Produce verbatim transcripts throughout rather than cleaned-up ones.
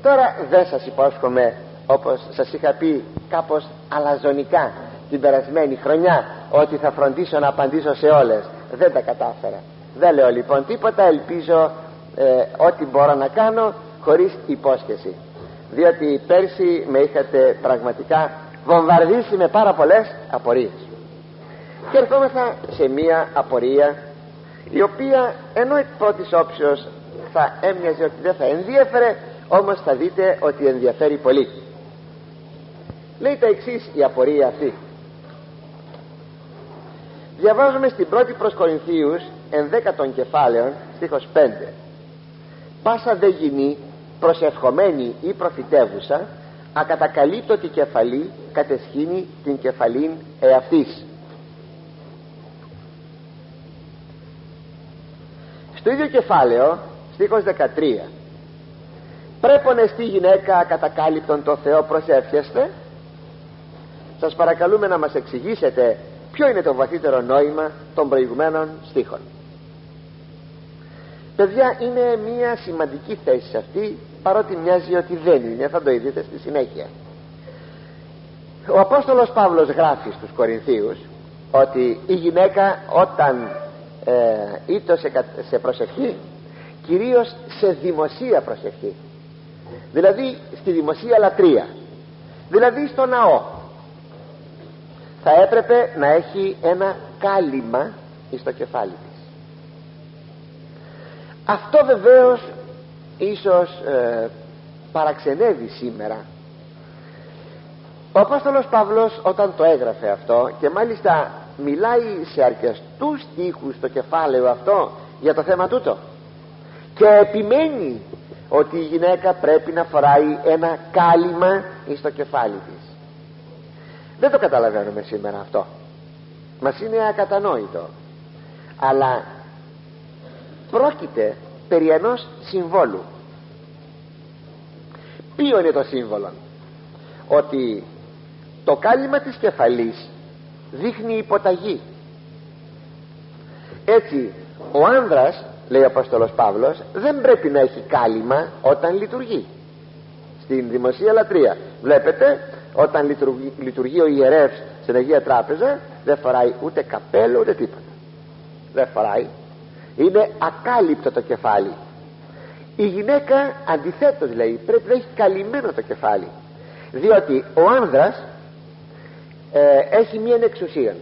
Τώρα δεν σας υπόσχομαι, όπως σας είχα πει κάπως αλαζονικά την περασμένη χρονιά, ότι θα φροντίσω να απαντήσω σε όλες. Δεν τα κατάφερα. Δεν λέω λοιπόν τίποτα. Ελπίζω ε, ό,τι μπορώ να κάνω χωρίς υπόσχεση, διότι πέρσι με είχατε πραγματικά βομβαρδίσει με πάρα πολλές απορίες. Και ερχόμεθα σε μία απορία η οποία, ενώ εκ πρώτης όψεως θα έμοιαζε ότι δεν θα ενδιέφερε, όμως θα δείτε ότι ενδιαφέρει πολύ. Λέει τα εξής η απορία αυτή. Διαβάζουμε στην πρώτη προς Κορινθίους ενδέκατον κεφάλαιον στίχος πέντε. Πάσα δε γινή προσευχομένη ή προφητεύουσα ακατακαλύπτω τη κεφαλή κατεσχήνει την κεφαλήν εαυτής. Στο ίδιο κεφάλαιο στίχος δεκατρία. Πρέπονε στη γυναίκα κατακάλυπτον το Θεό προσεύχεστε. Σας παρακαλούμε να μας εξηγήσετε ποιο είναι το βαθύτερο νόημα των προηγουμένων στίχων. Παιδιά, είναι μια σημαντική θέση αυτή, παρότι μοιάζει ότι δεν είναι. Θα το είδετε στη συνέχεια. Ο Απόστολος Παύλος γράφει στους Κορινθίους ότι η γυναίκα όταν ε, ήτο σε, σε προσευχή, κυρίως σε δημοσία προσευχή, δηλαδή στη δημοσία λατρεία, δηλαδή στο ναό, θα έπρεπε να έχει ένα κάλυμα στο κεφάλι της. Αυτό βεβαίως ίσως ε, παραξενεύει σήμερα. Ο Απόστολος Παύλος όταν το έγραφε αυτό, και μάλιστα μιλάει σε αρκετούς στίχους στο κεφάλαιο αυτό για το θέμα τούτο, και επιμένει ότι η γυναίκα πρέπει να φοράει ένα κάλυμα στο κεφάλι της. Δεν το καταλαβαίνουμε σήμερα αυτό, μας είναι ακατανόητο, αλλά πρόκειται περί ενός συμβόλου. Ποιο είναι το σύμβολο? Ότι το κάλυμα της κεφαλής δείχνει υποταγή. Έτσι ο άνδρας, λέει ο Απόστολος Παύλος, δεν πρέπει να έχει κάλυμα όταν λειτουργεί στην δημοσία λατρεία. Βλέπετε, όταν λειτουργεί, λειτουργεί ο ιερεύς στην Αγία Τράπεζα, δεν φοράει ούτε καπέλο ούτε τίποτα. Δεν φοράει. Είναι ακάλυπτο το κεφάλι. Η γυναίκα αντιθέτως, λέει, πρέπει να έχει καλυμμένο το κεφάλι, διότι ο άνδρας ε, έχει μία εξουσία.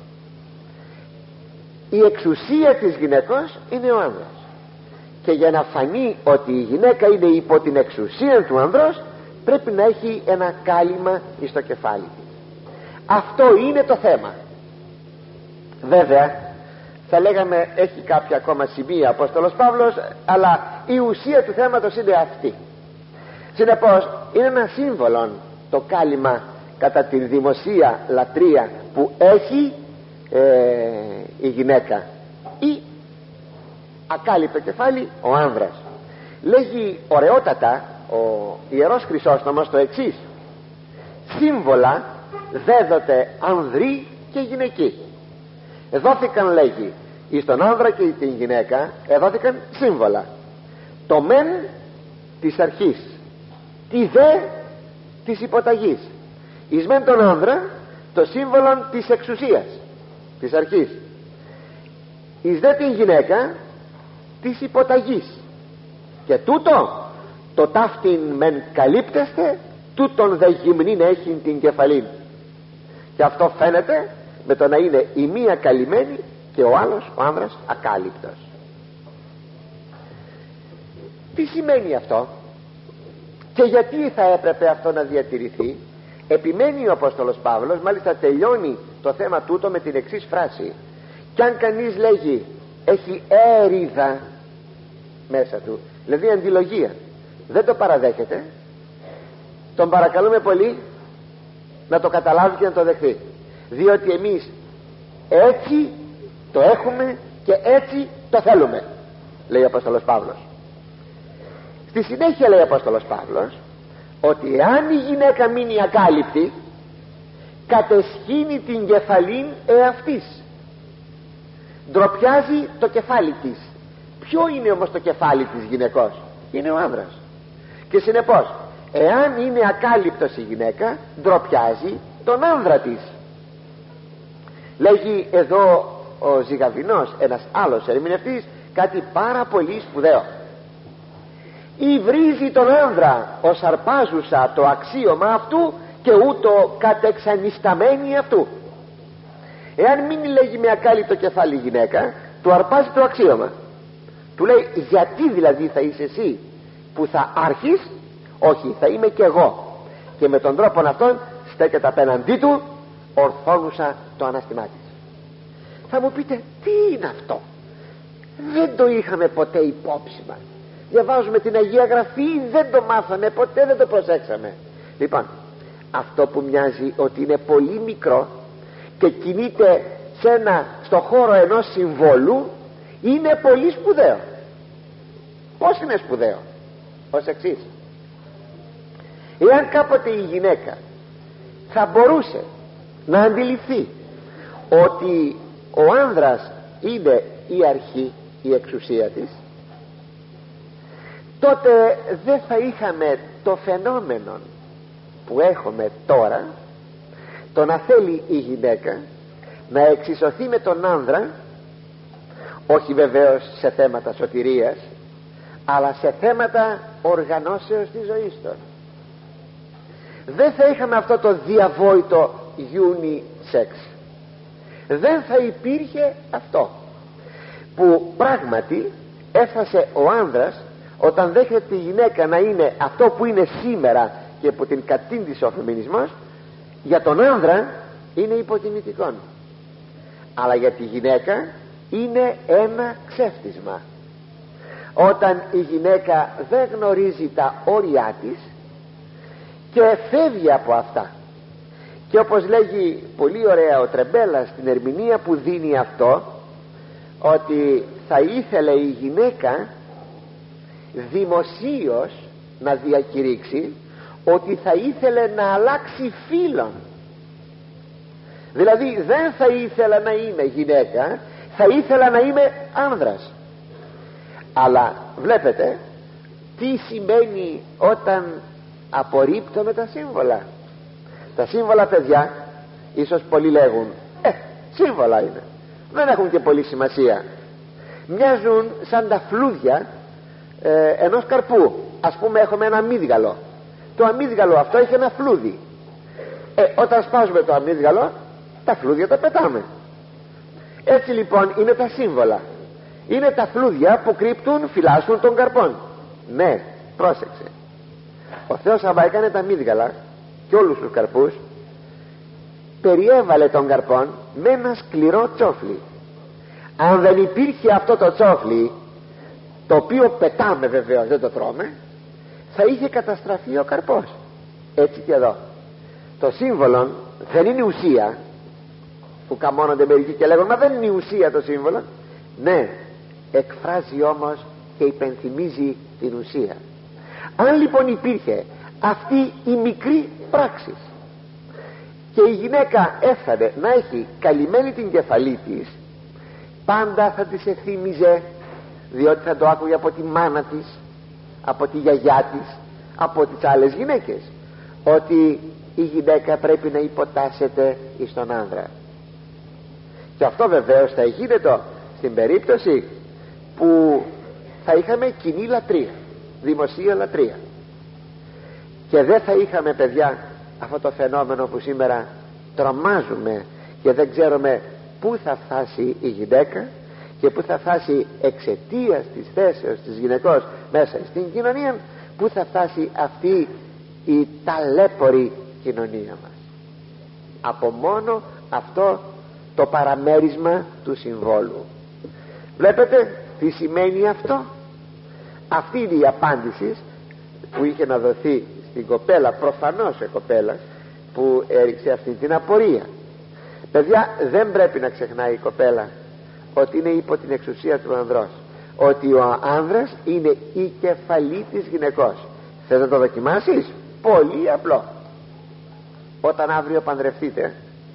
Η εξουσία της γυναίκος είναι ο άνδρας, και για να φανεί ότι η γυναίκα είναι υπό την εξουσία του άνδρος, πρέπει να έχει ένα κάλυμα στο κεφάλι της. Αυτό είναι το θέμα. Βέβαια θα λέγαμε έχει κάποια ακόμα σημεία ο Απόστολος Παύλος, αλλά η ουσία του θέματος είναι αυτή. Συνεπώς είναι ένα σύμβολο το κάλυμα κατά τη δημοσία λατρεία που έχει ε, η γυναίκα, ή ακάλυπτο κεφάλι ο άνδρας. Λέγει ωραιότατα ο Ιερός Χρυσόστομος το εξής: σύμβολα δέδοτε ανδρή και γυναική. Εδώθηκαν, λέγει, εις τον άνδρα και την γυναίκα εδώθηκαν σύμβολα. Το μεν της αρχής, τη δε της υποταγής. Εις μεν τον άνδρα το σύμβολο της εξουσίας, της αρχής. Εις δε την γυναίκα της υποταγής. Και τούτο το ταύτην μεν καλύπτεστε, τούτον δε γυμνήν έχει την κεφαλήν. Και αυτό φαίνεται με το να είναι η μία καλυμμένη και ο άλλος, ο άνδρας, ακάλυπτος. Τι σημαίνει αυτό και γιατί θα έπρεπε αυτό να διατηρηθεί? Επιμένει ο Απόστολος Παύλος, μάλιστα τελειώνει το θέμα τούτο με την εξής φράση: κι αν κανείς λέγει έχει έριδα μέσα του, δηλαδή αντιλογία, δεν το παραδέχεται, τον παρακαλούμε πολύ να το καταλάβει και να το δεχθεί, διότι εμείς έτσι το έχουμε και έτσι το θέλουμε, λέει ο Απόστολος Παύλος. Στη συνέχεια λέει ο Απόστολος Παύλος ότι εάν η γυναίκα μείνει ακάλυπτη, κατεσχύνει την κεφαλήν εαυτής, ντροπιάζει το κεφάλι της. Ποιο είναι όμως το κεφάλι της γυναικός? Είναι ο άνδρας. Και συνεπώς, εάν είναι ακάλυπτος η γυναίκα, ντροπιάζει τον άνδρα της. Λέγει εδώ ο Ζυγαβινός, ένας άλλος ερμηνευτής, κάτι πάρα πολύ σπουδαίο. Ή βρίζει τον άνδρα ως αρπάζουσα το αξίωμα αυτού και ούτω κατεξανισταμένη αυτού. Εάν μείνει, λέγει, με ακάλυπτο κεφάλι η γυναίκα, του αρπάζει το αξίωμα. Του λέει, γιατί δηλαδή θα είσαι εσύ που θα άρχεις? Όχι, θα είμαι και εγώ. Και με τον τρόπο αυτόν στέκεται απέναντί του, ορθώνουσα το ανάστημά της. Θα μου πείτε, τι είναι αυτό? Δεν το είχαμε ποτέ υπόψη μας. Διαβάζουμε την Αγία Γραφή, δεν το μάθαμε ποτέ, δεν το προσέξαμε. Λοιπόν, αυτό που μοιάζει ότι είναι πολύ μικρό και κινείται σε ένα, στο χώρο ενός συμβόλου, είναι πολύ σπουδαίο. Πώς είναι σπουδαίο? Ως εξής: εάν κάποτε η γυναίκα θα μπορούσε να αντιληφθεί ότι ο άνδρας είναι η αρχή, η εξουσία της, τότε δεν θα είχαμε το φαινόμενο που έχουμε τώρα, το να θέλει η γυναίκα να εξισωθεί με τον άνδρα, όχι βεβαίως σε θέματα σωτηρίας, αλλά σε θέματα οργανώσεως της ζωής των. Δεν θα είχαμε αυτό το διαβόητο unisex. Δεν θα υπήρχε αυτό που πράγματι έφτασε ο άνδρας, όταν δέχεται τη γυναίκα να είναι αυτό που είναι σήμερα και που την κατήντησε ο φεμινισμός, για τον άνδρα είναι υποτιμητικό, αλλά για τη γυναίκα είναι ένα ξέφτισμα. Όταν η γυναίκα δεν γνωρίζει τα όρια της και φεύγει από αυτά, και όπως λέγει πολύ ωραία ο Τρεμπέλας στην ερμηνεία που δίνει αυτό, ότι θα ήθελε η γυναίκα δημοσίως να διακηρύξει ότι θα ήθελε να αλλάξει φύλον. Δηλαδή δεν θα ήθελα να είμαι γυναίκα, θα ήθελα να είμαι άνδρας. Αλλά βλέπετε τι σημαίνει όταν απορρίπτουμε τα σύμβολα. Τα σύμβολα, παιδιά, ίσως πολλοί λέγουν, ε, σύμβολα είναι, δεν έχουν και πολύ σημασία. Μοιάζουν σαν τα φλούδια ε, ενός καρπού. Ας πούμε έχουμε ένα αμύδγαλο. Το αμύδγαλο αυτό έχει ένα φλούδι. ε, Όταν σπάζουμε το αμύδγαλο, τα φλούδια τα πετάμε. Έτσι λοιπόν είναι τα σύμβολα. Είναι τα φλούδια που κρύπτουν, φυλάσσουν τον καρπόν. Ναι, πρόσεξε. Ο Θεός άμα έκανε τα αμύδγαλα και όλους τους καρπούς, περιέβαλε τον καρπόν με ένα σκληρό τσόφλι. Αν δεν υπήρχε αυτό το τσόφλι, το οποίο πετάμε βεβαίως, δεν το τρώμε, θα είχε καταστραφεί ο καρπός. Έτσι και εδώ. Το σύμβολο δεν είναι ουσία, που καμώνονται μερικοί και λέγουν, μα δεν είναι η ουσία το σύμβολο. Ναι, εκφράζει όμως και υπενθυμίζει την ουσία. Αν λοιπόν υπήρχε αυτή η μικρή πράξη και η γυναίκα έφτανε να έχει καλυμμένη την κεφαλή της, πάντα θα της εθύμιζε, διότι θα το άκουγε από τη μάνα της, από τη γιαγιά της, από τις άλλες γυναίκες, ότι η γυναίκα πρέπει να υποτάσσεται εις τον άνδρα. Και αυτό βεβαίως θα γίνεται στην περίπτωση που θα είχαμε κοινή λατρεία, δημοσία λατρεία, και δεν θα είχαμε, παιδιά, αυτό το φαινόμενο που σήμερα τρομάζουμε και δεν ξέρουμε πού θα φτάσει η γυναίκα και πού θα φτάσει εξαιτίας της θέσεως της γυναικός μέσα στην κοινωνία, πού θα φτάσει αυτή η ταλέπορη κοινωνία μας. Από μόνο αυτό το παραμέρισμα του συμβόλου. Βλέπετε τι σημαίνει αυτό? Αυτή είναι η απάντηση που είχε να δοθεί στην κοπέλα, προφανώς η κοπέλα που έριξε αυτή την απορία. Παιδιά, δεν πρέπει να ξεχνάει η κοπέλα ότι είναι υπό την εξουσία του ανδρός, ότι ο άνδρας είναι η κεφαλή της γυναικός. Θες να το δοκιμάσεις? Πολύ απλό. Όταν αύριο παντρευτείτε,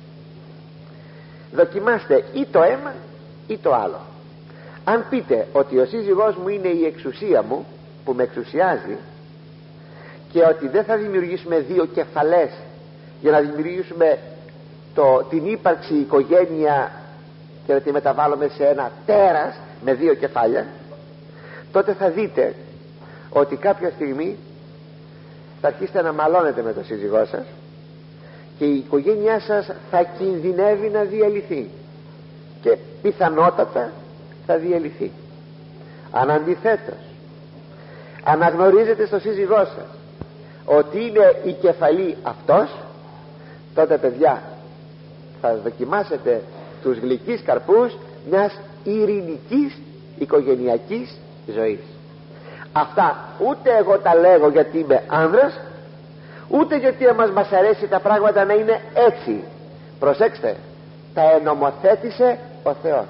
δοκιμάστε ή το ένα ή το άλλο. Αν πείτε ότι ο σύζυγός μου είναι η εξουσία μου που με εξουσιάζει, και ότι δεν θα δημιουργήσουμε δύο κεφαλές για να δημιουργήσουμε το, την ύπαρξη οικογένεια και να τη μεταβάλλουμε σε ένα τέρας με δύο κεφάλια, τότε θα δείτε ότι κάποια στιγμή θα αρχίσετε να μαλώνετε με τον σύζυγό σας και η οικογένειά σας θα κινδυνεύει να διαλυθεί και πιθανότατα θα διαλυθεί. Αν αντιθέτως αναγνωρίζετε στο σύζυγό σας ότι είναι η κεφαλή αυτός, τότε παιδιά θα δοκιμάσετε τους γλυκείς καρπούς μιας ειρηνικής οικογενειακής ζωής. Αυτά ούτε εγώ τα λέγω γιατί είμαι άνδρας, ούτε γιατί μας μας αρέσει τα πράγματα να είναι έτσι. Προσέξτε, τα ενομοθέτησε ο Θεός.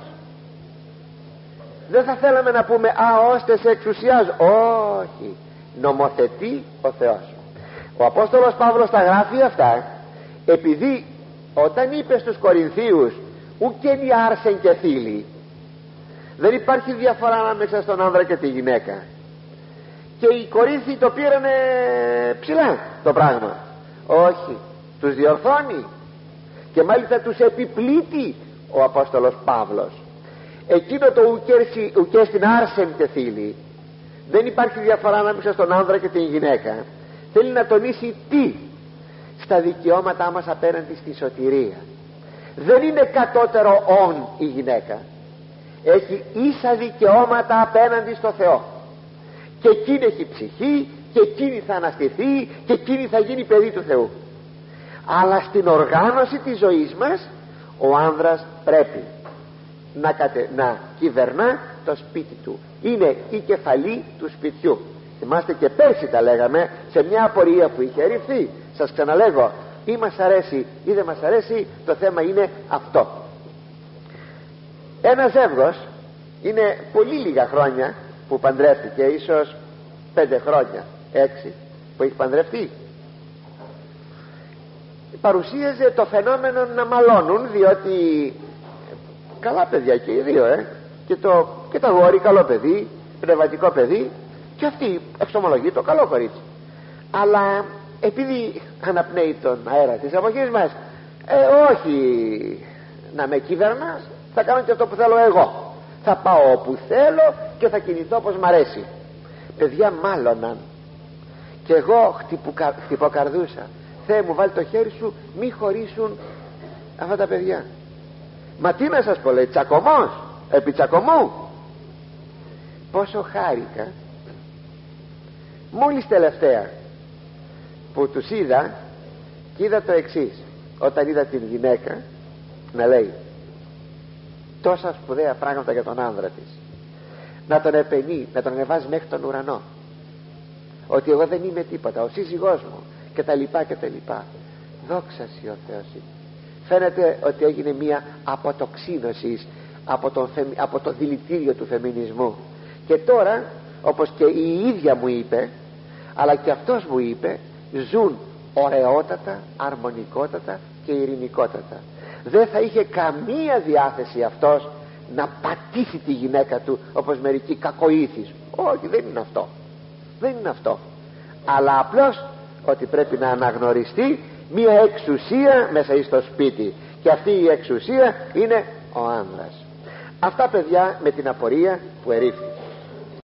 Δεν θα θέλαμε να πούμε α, ώστε σε εξουσιάζω. Όχι, νομοθετεί ο Θεός. Ο Απόστολος Παύλος τα γράφει αυτά επειδή όταν είπε στους Κορινθίους ουκένι άρσεν και θήλη, δεν υπάρχει διαφορά ανάμεσα στον άνδρα και τη γυναίκα, και οι Κορίνθιοι το πήρανε ψηλά το πράγμα. Όχι, τους διορθώνει και μάλιστα τους επιπλήττει ο Απόστολος Παύλος. Εκείνο το ουκέ στην άρσεν και θήλη, δεν υπάρχει διαφορά ανάμεσα στον άνδρα και την γυναίκα, θέλει να τονίσει τι? Στα δικαιώματά μας απέναντι στη σωτηρία. Δεν είναι κατώτερο όν η γυναίκα, έχει ίσα δικαιώματα απέναντι στο Θεό, και εκείνη έχει ψυχή και εκείνη θα αναστηθεί και εκείνη θα γίνει παιδί του Θεού. Αλλά στην οργάνωση της ζωής μας ο άνδρας πρέπει να, κατε... να κυβερνά το σπίτι του, είναι η κεφαλή του σπιτιού. Θυμάστε και πέρσι τα λέγαμε σε μια απορία που είχε ρηφθεί. Σας ξαναλέγω, ή μας αρέσει ή δεν μας αρέσει, το θέμα είναι αυτό. Ένα ζεύγος είναι πολύ λίγα χρόνια που παντρεύτηκε, ίσως πέντε χρόνια, έξι που έχει παντρευτεί, παρουσίαζε το φαινόμενο να μαλώνουν, διότι καλά παιδιά και οι δύο, ε? και, το, και το αγόρι καλό παιδί, πνευματικό παιδί, και αυτή εξομολογεί το καλό κορίτσι, αλλά επειδή αναπνέει τον αέρα της εποχής μας, ε, όχι να με κυβερνάς, θα κάνω και αυτό που θέλω εγώ, θα πάω όπου θέλω και θα κινηθώ όπως μ' αρέσει. Παιδιά μάλωναν και εγώ χτυπουκα, χτυποκαρδούσα, Θεέ μου βάλει το χέρι σου μη χωρίσουν αυτά τα παιδιά. Μα τι να σας πω, λέει, τσακωμός επί τσακωμού. Πόσο χάρηκα μόλις τελευταία που τους είδα, και είδα το εξής, όταν είδα την γυναίκα να λέει τόσα σπουδαία πράγματα για τον άνδρα της, να τον επενεί, να τον ανεβάζει μέχρι τον ουρανό, ότι εγώ δεν είμαι τίποτα, ο σύζυγός μου, και τα λοιπά και τα λοιπά. Δόξα σοι ο Θεός. Φαίνεται ότι έγινε μια αποτοξίνωση από το, από το δηλητήριο του φεμινισμού. Και τώρα, όπως και η ίδια μου είπε, αλλά και αυτός μου είπε, ζουν ωραιότατα, αρμονικότατα και ειρηνικότατα. Δεν θα είχε καμία διάθεση αυτός να πατήσει τη γυναίκα του όπως μερικοί κακοήθεις. Όχι, δεν είναι αυτό, δεν είναι αυτό, αλλά απλώς ότι πρέπει να αναγνωριστεί μια εξουσία μέσα στο σπίτι, και αυτή η εξουσία είναι ο άνδρας. Αυτά παιδιά με την απορία που ερήφθη.